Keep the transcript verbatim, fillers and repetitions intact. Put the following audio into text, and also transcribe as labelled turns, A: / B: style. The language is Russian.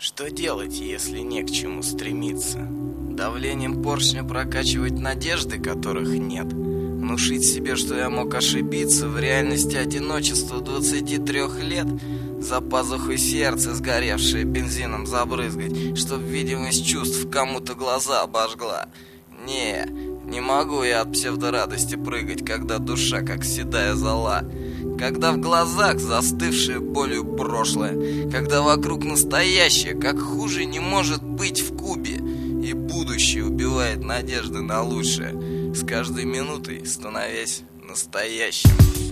A: Что делать, если не к чему стремиться? Давлением поршня прокачивать надежды, которых нет? Внушить себе, что я мог ошибиться, в реальности одиночество двадцати трёх лет? За пазухой сердце, сгоревшее бензином, забрызгать, чтоб видимость чувств кому-то глаза обожгла? Не, не могу я от псевдорадости прыгать, когда душа как седая зола. Когда в глазах застывшее болью прошлое, когда вокруг настоящее, как хуже не может быть в кубе, и будущее убивает надежды на лучшее, с каждой минутой становясь настоящим.